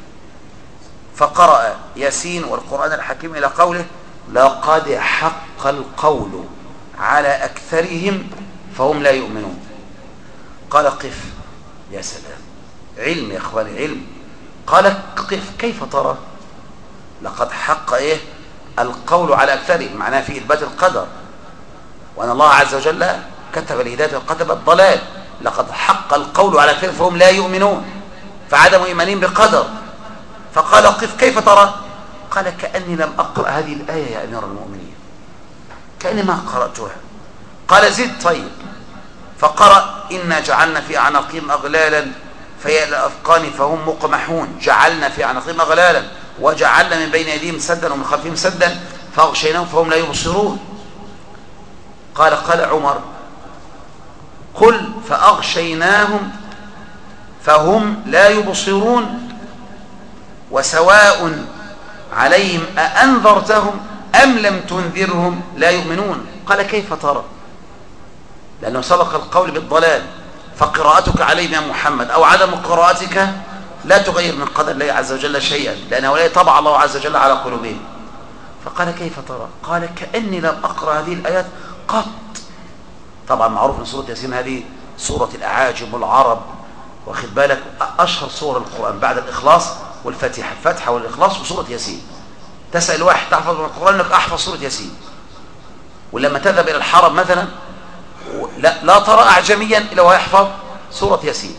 فقرأ ياسين والقرآن الحكيم إلى قوله لقد حق القول على أكثرهم فهم لا يؤمنون. قال قف. يا سلام، علم يا اخواني، علم. قال قف كيف ترى؟ لقد حق ايه القول على اكثرهم، معناه في اثبات القدر، وان الله عز وجل كتب الهدايه وكتب الضلال. لقد حق القول على اكثرهم فهم لا يؤمنون، فعدم ايمانهم بقدر. فقال قف كيف ترى؟ قال كاني لم اقرا هذه الايه يا امير المؤمنين، كاني ما قراتها. قال زد طيب. فقرأ إنا جعلنا في أعناقهم أغلالا فهي الأذقان فهم مقمحون. جعلنا في أعناقهم أغلالا وجعلنا من بين يديهم سدا ومن خلفهم سدا فأغشيناهم فهم لا يبصرون. قال قال عمر قل فأغشيناهم فهم لا يبصرون وسواء عليهم أأنذرتهم أم لم تنذرهم لا يؤمنون. قال كيف ترى؟ لأنه سبق القول بالضلال، فقراءتك عليهم يا محمد أو عدم قراءتك لا تغير من قدر الله عز وجل شيئا، لأنه لا طبع الله عز وجل على قلوبهم. فقال كيف ترى؟ قال كأني لم أقرأ هذه الآيات قط. طبعا معروف من سورة ياسين هذه سورة الأعاجم والعرب، واخد بالك أشهر سورة القرآن بعد الإخلاص والفاتحة، الفاتحة والإخلاص وسورة ياسين. تسأل واحد تحفظ من القرآن لك أحفظ سورة ياسين، ولما تذهب إلى الحرم مثلا لا, لا ترى أعجميا إلا ويحفظ سورة ياسين.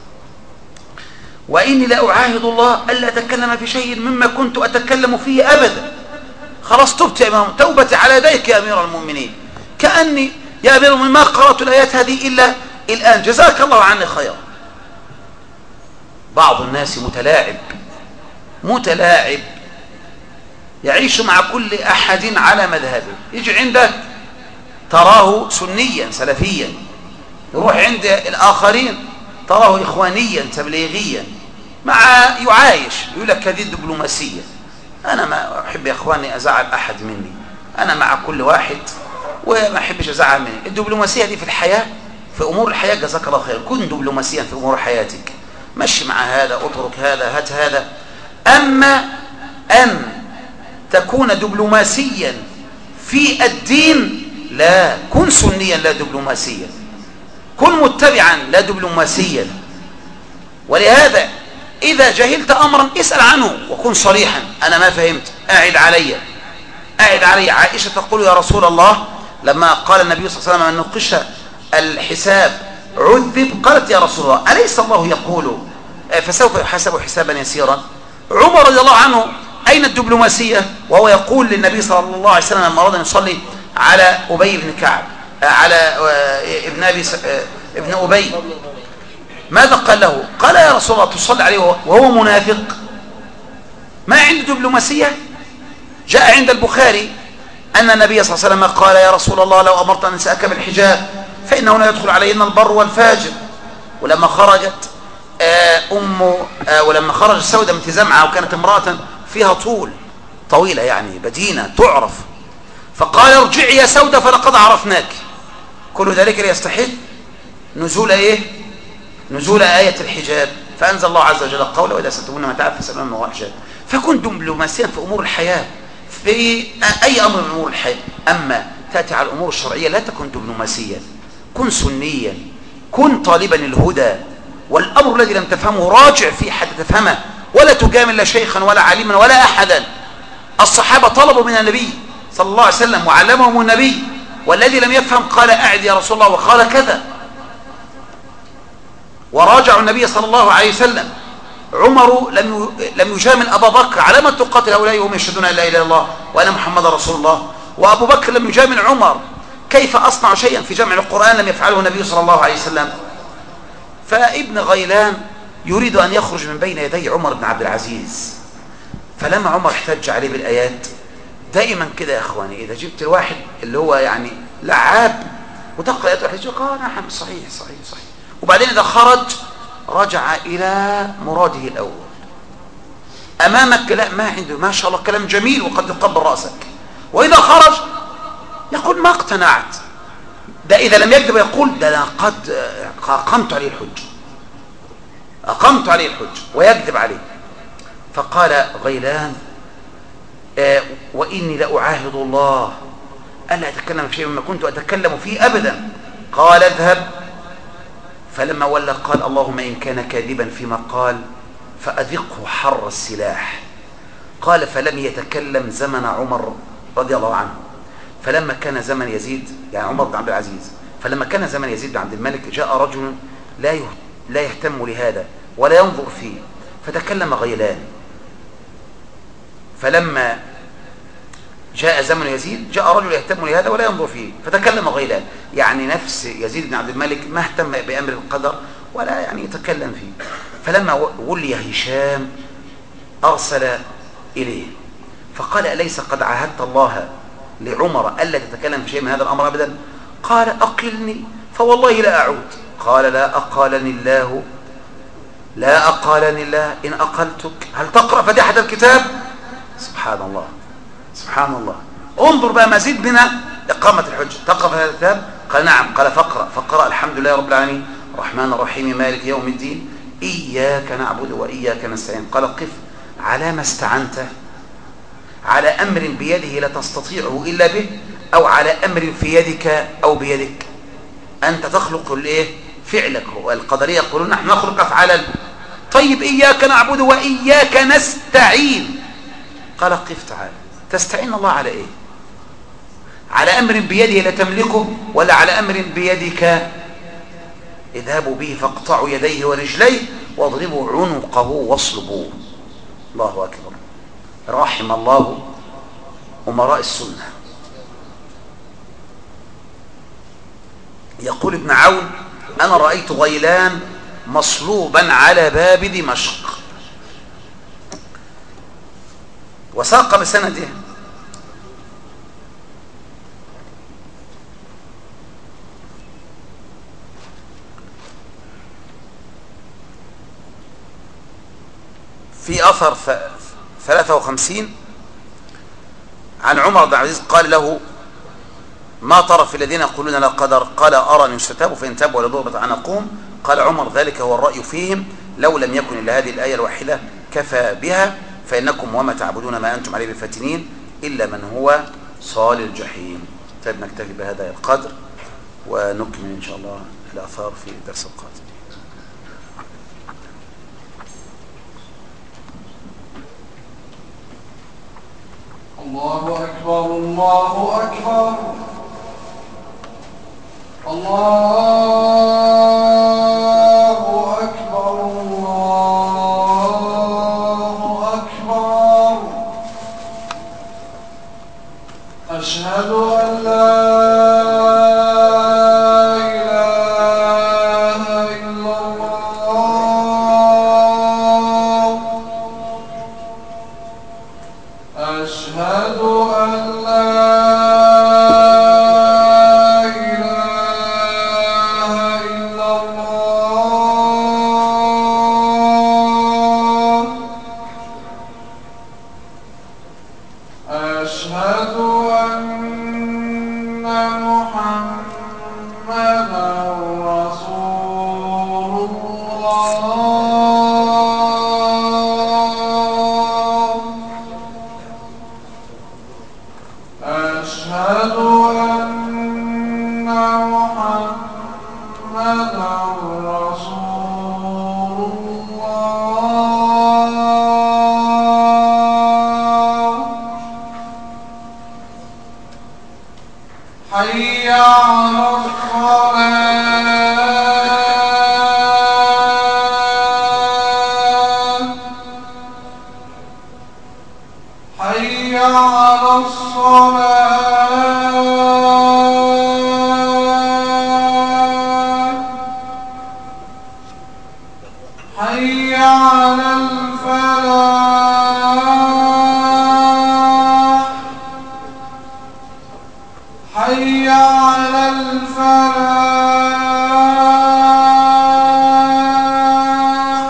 وإني لا أعاهد الله ألا أتكلم في شيء مما كنت أتكلم فيه أبدا. خلاص تبت يا إمام، توبتي على يديك يا أمير المؤمنين، كأني يا أمير المؤمنين ما قرأت الآيات هذه إلا الآن، جزاك الله عني خيرا. بعض الناس متلاعب متلاعب يعيش مع كل أحد على مذهبه. يجي عندك تراه سنيا سلفيا، يروح عند الآخرين تراه إخوانيا تبليغيا، مع يعايش يقول لك هذه الدبلوماسية. أنا ما أحب يا إخواني أزعل أحد مني، أنا مع كل واحد وما أحبش أزعل مني. الدبلوماسية دي في الحياة، في أمور الحياة جزاك الله خير، كن دبلوماسيا في أمور حياتك، مشي مع هذا، اترك هذا، هات هذا. أما أن تكون دبلوماسيا في الدين لا، كن سنيا لا دبلوماسيا، كن متبعا لا دبلوماسيا. ولهذا إذا جهلت أمرا اسأل عنه وكن صريحا، أنا ما فهمت أعد علي أعد علي. عائشة تقول يا رسول الله لما قال النبي صلى الله عليه وسلم أن نقش الحساب عذب، قالت يا رسول الله أليس الله يقول فسوف يحاسب حسابا يسيرا؟ عمر رضي الله عنه أين الدبلوماسية وهو يقول للنبي صلى الله عليه وسلم لما أراد أن يصلي على أبي بن كعب، على ابن أبي ابن أبي، ماذا قال له؟ قال يا رسول الله تصلي عليه وهو منافق؟ ما عنده دبلوماسية. جاء عند البخاري أن النبي صلى الله عليه وسلم قال يا رسول الله لو أمرت أن نسأك بالحجاب فإنه لا يدخل عليهن البر والفاجر. ولما خرجت أم ولما خرج سودة بنت زمعة وكانت امرأة فيها طول طويلة يعني بدينة تعرف، فقال ارجعي يا سودة فلقد عرفناك. كل ذلك ليستحق نزول ايه؟ نزول آية الحجاب. فأنزل الله عز وجل قوله وإذا سألتمون متاعا فاسألوهن من وراء حجاب. فكن دبلوماسيا في أمور الحياة، في أي أمر من أمور الحياة. أما تأتي على الأمور الشرعية لا تكن دبلوماسيا، كن سنيا، كن طالبا الهدى، والأمر الذي لم تفهمه راجع فيه حتى تفهمه، ولا تجامل لا شيخا ولا عليما ولا أحدا. الصحابة طلبوا من النبي صلى الله عليه وسلم وعلمهم النبي، والذي لم يفهم قال أعد يا رسول الله وقال كذا، وراجعوا النبي صلى الله عليه وسلم. عمر لم لم يجامل أبا بكر على ما تقاتل هؤلاء وهم يشهدون لا إله إلا الله وأن محمد رسول الله، وأبو بكر لم يجامل عمر كيف أصنع شيئا في جمع القرآن لم يفعله النبي صلى الله عليه وسلم. فابن غيلان يريد أن يخرج من بين يدي عمر بن عبد العزيز، فلما عمر احتج عليه بالآيات، دائما كده يا أخواني إذا جبت الواحد اللي هو يعني لعاب وتقرأ آيات الحجاب قال نعم صحيح صحيح صحيح، وبعدين إذا خرج رجع إلى مراده الأول. أمامك لا ما عنده ما شاء الله كلام جميل وقد يقبل رأسك، وإذا خرج يقول ما اقتنعت. ده إذا لم يكذب يقول ده أنا قد أقمت عليه الحج أقمت عليه الحج ويكذب عليه. فقال غيلان آه وإني لأعاهد الله ألا أتكلم في شيء مما كنت أتكلم فيه أبدا. قال اذهب. فلما ولى قال اللهم إن كان كاذبا فيما قال فأذقه حر السلاح. قال فلم يتكلم زمن عمر رضي الله عنه. فلما كان زمن يزيد يعني عمر بن عبد العزيز، فلما كان زمن يزيد بن عبد الملك جاء رجل لا لا يهتم لهذا ولا ينظر فيه، فتكلم غيلان. فلما جاء زمن يزيد جاء رجل يهتم لهذا ولا ينظر فيه، فتكلم غيلان. يعني نفس يزيد بن عبد الملك ما اهتم بأمر القدر ولا يعني يتكلم فيه. فلما ولي هشام أرسل إليه فقال أليس قد عاهدت الله لعمر ألا تتكلم في شيء من هذا الأمر أبدا؟ قال أقلني فوالله لا أعود. قال لا أقالني الله لا أقالني الله إن أقلتك هل تقرأ فاتحة الكتاب؟ سبحان الله سبحان الله. انظر بقى مزيد بنا إقامة الحجة. تقرأ فاتحة الكتاب؟ قال نعم. قال فاقرأ. فقرأ الحمد لله رب العالمين الرحمن الرحيم مالك يوم الدين إياك نعبد وإياك نستعين. قال قف على ما استعنت، على أمر بيده لا تستطيعه إلا به، أو على أمر في يدك أو بيدك؟ أنت تخلق الإيه؟ فعلك. القدرية يقولون نحن نخلق أفعالا. طيب إياك نعبد وإياك نستعين. قال قف تعالى تستعين الله على إيه؟ على أمر بيده لا تملكه ولا على أمر بيدك؟ اذهبوا به فاقطعوا يديه ورجليه واضربوا عنقه واصلبوه. الله أكبر. رحم الله أمراء السنة. يقول ابن عون أنا رأيت غيلان مصلوبا على باب دمشق. وساق بسنده في أثر ثلاثة وخمسين عن عمر بن عبد العزيز قال له ما ترى في الذين يقولون لا قدر؟ قال أرى أن يستتابوا فإن تابوا لضربت عنقهم. قال عمر ذلك هو الرأي فيهم لو لم يكن إلا هذه الآية الواحدة كفى بها فإنكم وما تعبدون ما أنتم عليه بفاتنين إلا من هو صال الجحيم. طيب نكتفي بهذا القدر ونكمل إن شاء الله الآثار في الدرس القادم. الله أكبر الله أكبر الله أكبر الله أكبر. أشهد أن لا أشهد محمدا رسول الله حي على الصلاة حي على الصلاة حي على الفلاح حي على الفلاح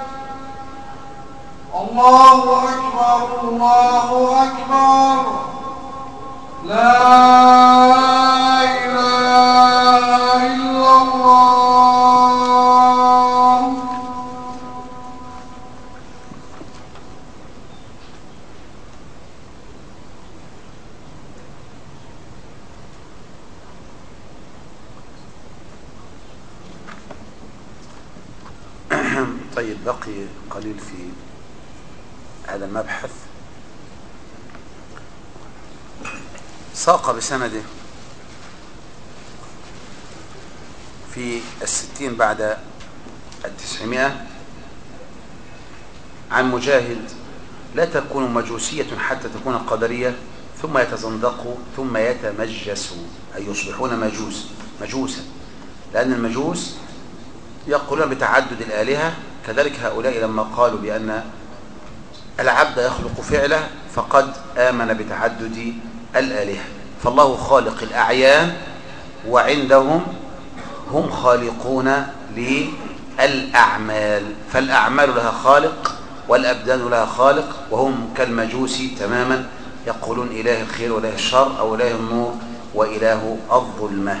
الله أكبر الله أكبر لا إله إلا الله. طيب بقي قليل في هذا المبحث. ساق بسنده في الستين بعد التسعمائة عن مجاهد: لا تكون مجوسية حتى تكون قدرية ثم يتزندقوا ثم يتمجسوا، أي يصبحون مجوس مجوسا، لأن المجوس يقولون بتعدد الآلهة. كذلك هؤلاء لما قالوا بأن العبد يخلق فعله فقد آمن بتعدد الآلهة. فالله خالق الأعيان وعندهم هم خالقون للأعمال، فالأعمال لها خالق والأبدان لها خالق، وهم كالمجوس تماما، يقولون إله الخير وإله الشر، أو إله النور وإله الظلمة.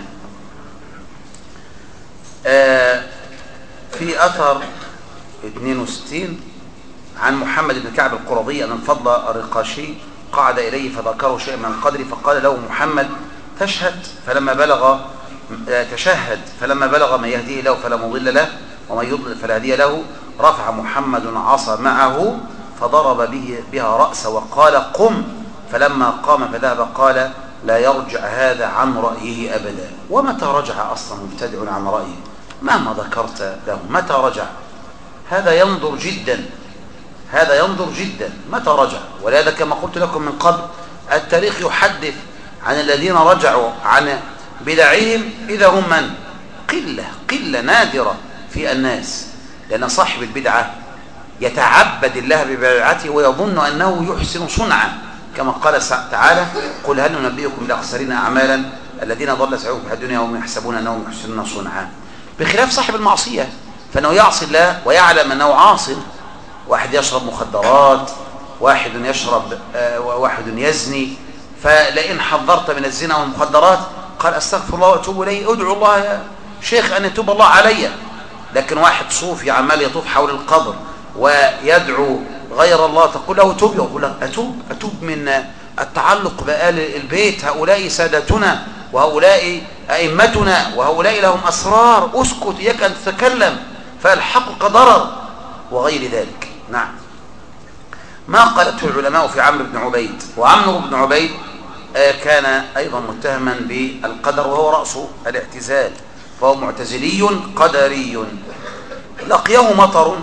آه في أثر اثنين وستين عن محمد بن كعب القرظي أن الفضل الرقاشي قعد إليه فذكره شيء من القدر، فقال له محمد: تشهد فلما بلغ تشهد فلما بلغ من يهديه له فلا مضل له ومن يضلل فلا هادي له، رفع محمد عصا معه فضرب به بها رأسه وقال: قم. فلما قام فذهب قال: لا يرجع هذا عن رأيه أبدا. ومتى رجع أصلا مبتدع عن رأيه؟ مهما ذكرت له متى رجع؟ هذا ينظر جدا، هذا ينظر جدا متى رجع. ولهذا كما قلت لكم من قبل، التاريخ يحدث عن الذين رجعوا عن بدعهم إذا هم من؟ قلة قلة نادرة في الناس، لأن صاحب البدعة يتعبد الله ببدعته ويظن أنه يحسن صنعا، كما قال تعالى: قل هل ننبئكم بالأخسرين أعمالا الذين ضل سعيهم في الدنيا وهم يحسبون أنهم يحسنون صنعا. بخلاف صاحب المعصية فإنه يعصي الله ويعلم أنه عاصي. واحد يشرب مخدرات، واحد يشرب آه واحد يزني، فلئن حذرت من الزنا والمخدرات قال: استغفر الله واتوب اليه، ادعو الله يا شيخ ان يتوب الله علي. لكن واحد صوفي عمال يطوف حول القبر ويدعو غير الله، تقول له توب، يقول لك اتوب اتوب من التعلق بآل البيت، هؤلاء سادتنا وهؤلاء ائمتنا وهؤلاء لهم اسرار، اسكت اياك ان تتكلم فالحقك ضرر وغير ذلك. نعم، ما قالته العلماء في عمرو بن عبيد. وعمرو بن عبيد كان أيضا متهما بالقدر وهو رأس الاعتزال، فهو معتزلي قدري. لقيه مطر،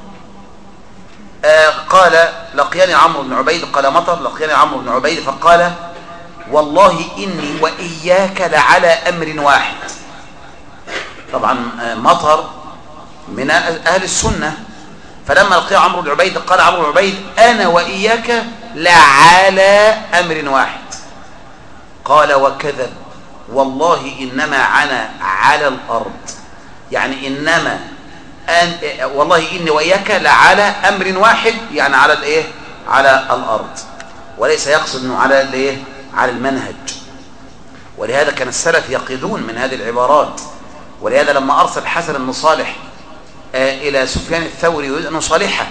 قال: لقياني عمرو بن عبيد، قال مطر: لقياني عمرو بن عبيد فقال: والله إني وإياك لعلى أمر واحد. طبعا مطر من أهل السنة، فلما لقي عمرو بن عبيد قال عمرو بن عبيد: أنا وإياك لعلى أمر واحد. قال: وكذب، والله إنما أنا على الأرض، يعني إنما أن والله إني وإياك لعلى أمر واحد، يعني على الإيه؟ على الأرض، وليس يقصد أنه على الإيه؟ على المنهج. ولهذا كان السلف يقيدون من هذه العبارات. ولهذا لما أرسل حسن بن صالح آه إلى سفيان الثوري يريد أن يصالحه،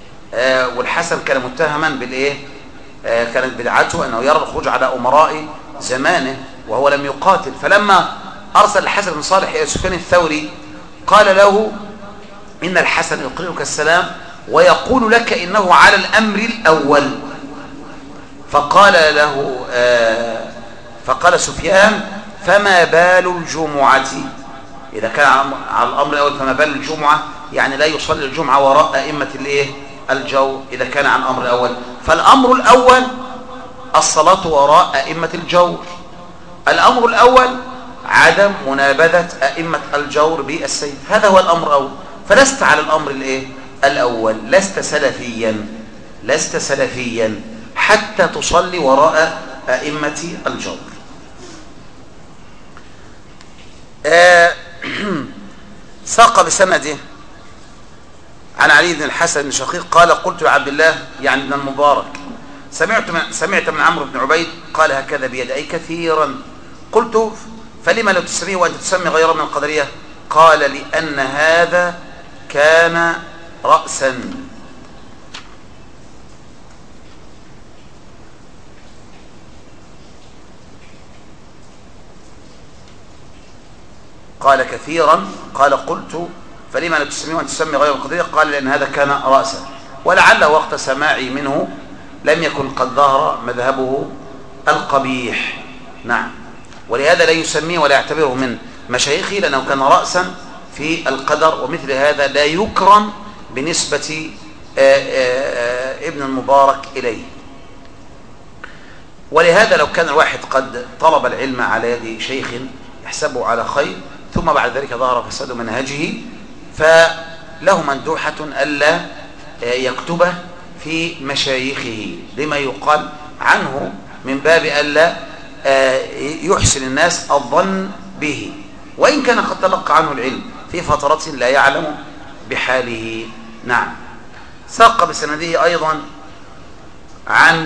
آه والحسن كان متهما بالإيه؟ آه كانت بدعته أنه يرى الخروج على أمراء زمانه وهو لم يقاتل. فلما أرسل الحسن بن صالح إلى سفيان الثوري قال له إن الحسن يقرئك السلام ويقول لك إنه على الأمر الأول. فقال له آه فقال سفيان فما بال الجمعة؟ إذا كان على الأمر الأول فما بال الجمعة؟ يعني لا يصلي الجمعة وراء أئمة الإيه؟ الجور إذا كان عن الأمر الأول. فالأمر الأول الصلاة وراء أئمة الجور. الأمر الأول عدم منابذة أئمة الجور بالسيف. هذا هو الأمر الأول. فلست على الأمر الإيه؟ الأول، لست سلفيا لست سلفيا حتى تصلي وراء أئمة الجور. آه ساق بسنده عن علي بن الحسن بن شقيق قال قلت لعبد الله يعني ابن المبارك سمعت من, سمعت من عمرو بن عبيد قال هكذا بيد أي كثيرا. قلت فلما لا تسميه وأنت تسمي غيره من القدرية؟ قال لأن هذا كان رأسا. قال كثيرا. قال قلت فلما لا تسميه وأنت تسمي غيره من القدرية؟ قال لأن هذا كان رأسا. ولعل وقت سماعي منه لم يكن قد ظهر مذهبه القبيح. نعم. ولهذا لا يسميه ولا يعتبره من مشايخه لأنه كان رأسا في القدر، ومثل هذا لا يكرم بنسبة آآ آآ ابن المبارك إليه. ولهذا لو كان الواحد قد طلب العلم على يد شيخ يحسبه على خير ثم بعد ذلك ظهر فساد منهجه فله مندوحة ألا يكتبه في مشايخه لما يقال عنه من باب ألا يحسن الناس الظن به، وإن كان قد تلقى عنه العلم في فترة لا يعلم بحاله. نعم. ساق بسنده أيضا عن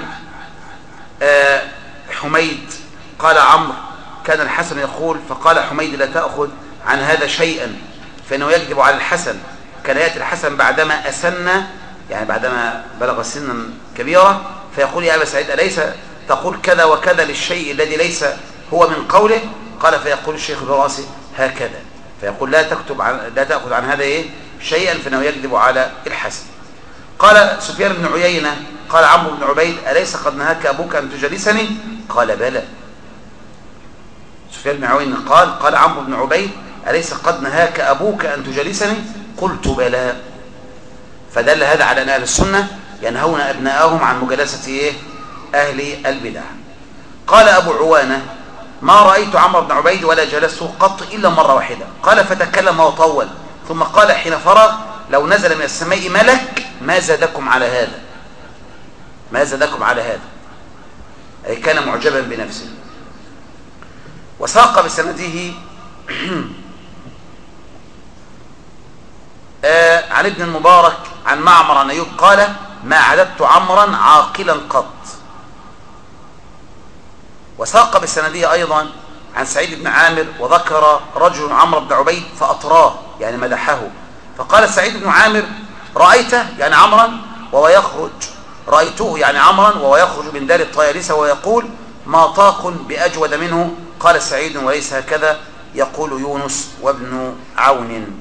حميد قال عمرو كان الحسن يقول فقال حميد لا تأخذ عن هذا شيئا فإنه يكذب على الحسن. كان يأتي الحسن بعدما أسن يعني بعدما بلغ سنا كبيرة فيقول يا أبا سعيد أليس تقول كذا وكذا للشيء الذي ليس هو من قوله؟ قال فيقول الشيخ براسه هكذا، فيقول لا تكتب عن لا تأخذ عن هذا إيه شيئا فإنه يكذب على الحسن. قال سفيان بن عيينة قال عمرو بن عبيد أليس قد نهاك أبوك أن تجلسني؟ قال بلى. سفيان بن عيينة قال قال عمرو بن عبيد أليس قد نهاك أبوك أن تجلسني؟ قلت بلى. فدل هذا على أن أهل السنة ينهون أبناءهم عن مجالسة إيه؟ أهل البدع. قال أبو عوانة ما رأيت عمرو بن عبيد ولا جلسته قط إلا مرة واحدة. قال فتكلم وطول ثم قال حين فرغ لو نزل من السماء ملك ما زادكم على هذا ما زادكم على هذا أي كان معجبا بنفسه. وساق بسنده آه عن ابن المبارك عن معمر عن أيوب قال ما عددت عمرا عاقلا قط. وساق بسنده أيضا عن سعيد بن عامر وذكر رجل عمرو بن عبيد فأطراه يعني مدحه. فقال سعيد بن عامر رأيته يعني عمرا وهو يخرج رأيته يعني عمرا وهو يخرج من دار الطيالسة ويقول ما طاق بأجود منه. قال سعيد وليس هكذا يقول يونس وابن عون.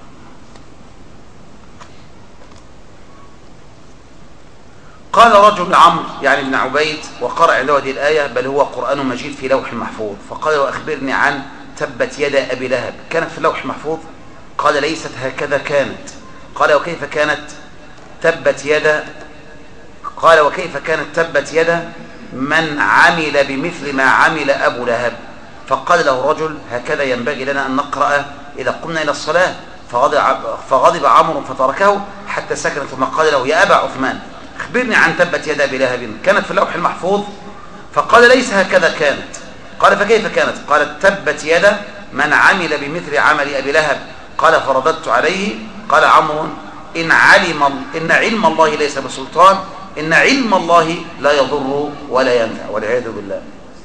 قال رجل لعمرو يعني ابن عبيد وقرأ عنده هذه الآية بل هو قرآن مجيد في لوح محفوظ. فقال له أخبرني عن تبت يد أبي لهب كانت في اللوح محفوظ؟ قال ليست هكذا كانت. قال وكيف كانت تبت يد قال وكيف كانت تبت يد من عمل بمثل ما عمل أبو لهب؟ فقال له رجل هكذا ينبغي لنا أن نقرأ إذا قمنا إلى الصلاة. فغضب, فغضب عمرو فتركه حتى سكن ثم قال له يا أبا عثمان أخبرني عن تبت يد أبي لهب كانت في اللوح المحفوظ؟ فقال ليس هكذا كانت. قال فكيف كانت؟ قالت تبت يد من عمل بمثل عمل أبي لهب. قال فرددت عليه. قال عمرو إن علم إن علم الله ليس بسلطان إن علم الله لا يضر ولا ينفع والعياذ بالله.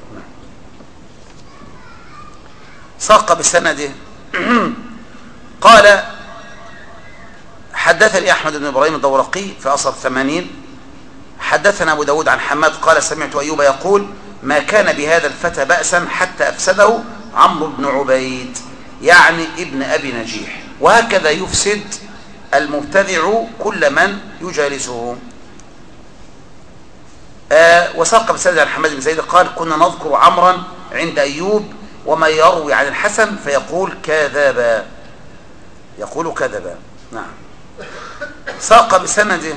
ساق بسنده قال حدثني أحمد بن إبراهيم الدورقي في أصل الثمانين حدثنا أبو داود عن حماد قال سمعت أيوب يقول ما كان بهذا الفتى بأسا حتى أفسده عمرو بن عبيد يعني ابن أبي نجيح. وهكذا يفسد المبتدع كل من يجالسه. آه وساق بسند عن حماد بن زيد قال كنا نذكر عمرا عند أيوب وما يروي عن الحسن فيقول كذبا، يقول كذبا. نعم. ساق بسنده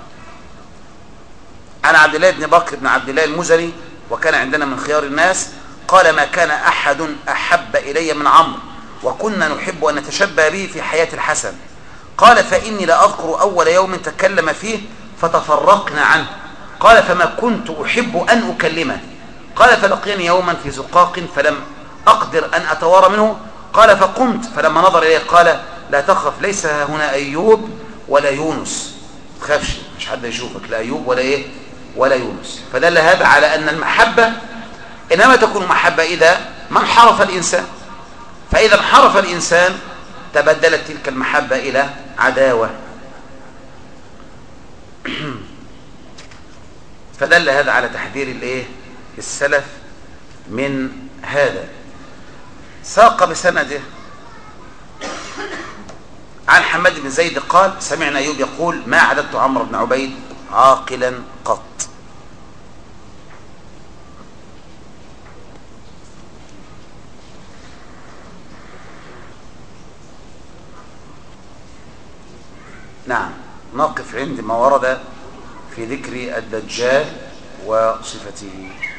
عن عبد الله بن بكر بن عبد الله المزني وكان عندنا من خيار الناس قال ما كان أحد أحب إلي من عمرو وكنا نحب أن نتشبه به في حياة الحسن. قال فإني لا أذكر أول يوم تكلم فيه فتفرقنا عنه. قال فما كنت أحب أن أكلمه. قال فلقيني يوما في زقاق فلم أقدر أن أتوارى منه. قال فقمت فلما نظر إليه قال لا تخف ليس هنا أيوب ولا يونس، تخافش مش حد يشوفك، لا أيوب ولا إيه ولا يونس. فدل هذا على أن المحبة إنما تكون محبة إذا ما انحرف الإنسان، فإذا انحرف الإنسان تبدلت تلك المحبة إلى عداوة. فدل هذا على تحذير الايه السلف من هذا. ساق بسنده عن حماد بن زيد قال سمعنا أيوب يقول ما عددت عمرو بن عبيد عاقلا قط. نعم. نقف عند ما ورد في ذكر الدجال وصفته.